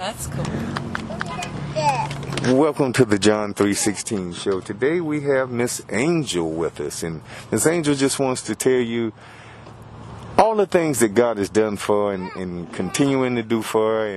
That's cool. Welcome to the John 3:16 show. Today we have Miss Angel with us, and Miss Angel just wants to tell you all the things that God has done for her and continuing to do for her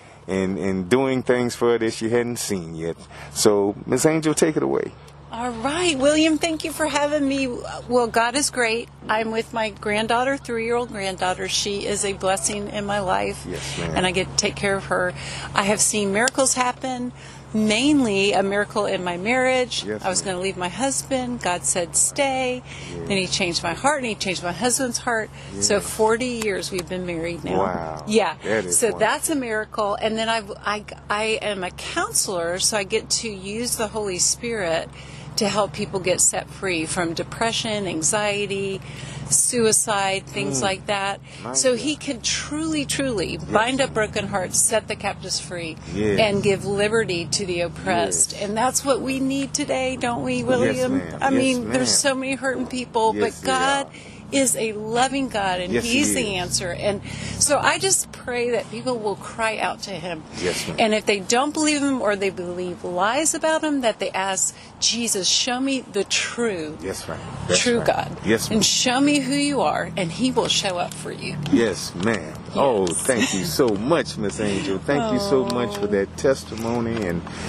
and doing things for her that she hadn't seen yet. So, Miss Angel, take it away. All right, William, thank you for having me. Well, God is great. I'm with my granddaughter, 3-year-old granddaughter. She is a blessing in my life, Yes, ma'am. and I get to take care of her. I have seen miracles happen, mainly a miracle in my marriage. Yes, I was ma'am. going to leave my husband. God said, stay. Then he changed my heart, and he changed my husband's heart. So 40 years we've been married now. Wow. Yeah. That is So wonderful. that's a miracle. And then I am a counselor, so I get to use the Holy Spirit to help people get set free from depression, anxiety, suicide, things like that. My So God. he can truly bind up broken hearts, set the captives free, Yes. and give liberty to the oppressed. Yes. And that's what we need today, don't we, William? ma'am. I Yes, mean, ma'am. there's so many hurting people, Yes, but God is a loving God, and Yes, He He's is. the answer. And so I just pray that people will cry out to Him. Yes, ma'am. And if they don't believe Him or they believe lies about Him, that they ask Jesus, show me the true, Yes, ma'am. That's true right. God. Yes, ma'am. And show me who you are, and He will show up for you. Yes, ma'am. Oh, Yes. thank you so much, Miss Angel. Thank you so much for that testimony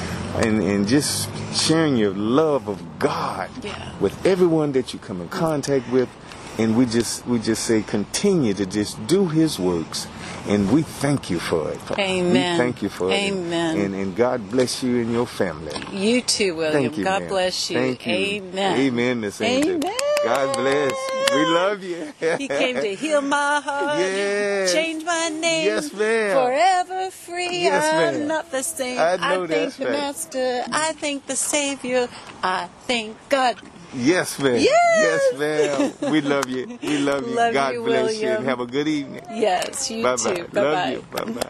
and just sharing your love of God Yeah. with everyone that you come in contact with. And we just say continue to just do His works, and we thank you for it. Amen. We thank you for it. Amen. And God bless you and your family. You too, William. Thank you, God ma'am. bless you. Thank you. Amen. Amen, Miss Angel. Amen. God bless. We love you. He came to heal my heart, Yes. change my name, Yes, ma'am. forever free. Yes, I'm ma'am. not the same. I know thank that's the right. Master. I thank the Savior. I thank God. Yes, ma'am. Yes. Yes, ma'am. We love you. We love you. Love God you, bless you. William. And have a good evening. Yes, you Bye-bye. too. Bye Love bye. you. Bye-bye.